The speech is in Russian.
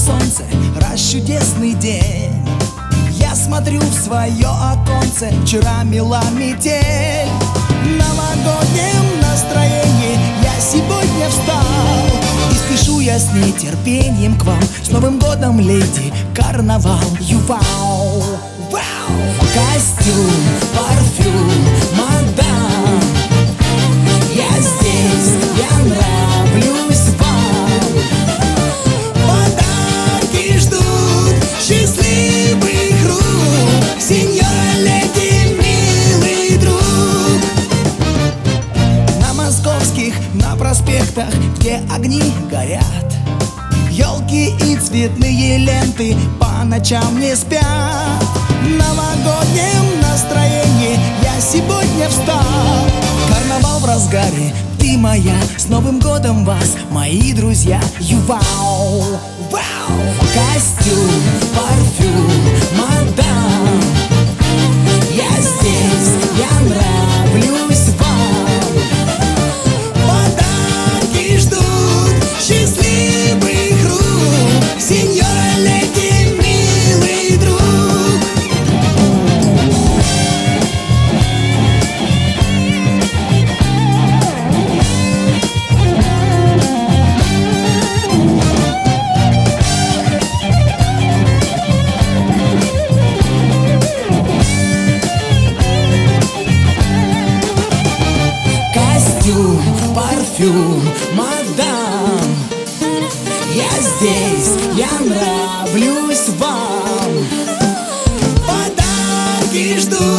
солнце, раз чудесный день. Я смотрю в свое оконце, вчера мела метель. В новогоднем настроении я сегодня встал, и спешу я с нетерпением к вам. С Новым годом, леди, карнавал. Вау, вау! Костюм, парфюм, мадам, я здесь, я нравлюсь вам. Подарки ждут счастливых рук, сеньора, леди, милый друг. На московских, на проспектах, где огни горят, елки и цветные ленты по ночам не спят. В новогоднем настроении я сегодня встал. Карнавал в разгаре, ты моя, с Новым годом вас, мои друзья. Вау, вау! Костюм, парфюм, мадам, я здесь, я нравлюсь вам. Подарки ждут счастливых рук, сеньора, леди, милый друг. Костюм, парфюм, мадам, я здесь, я нравлюсь вам. Подарки ждут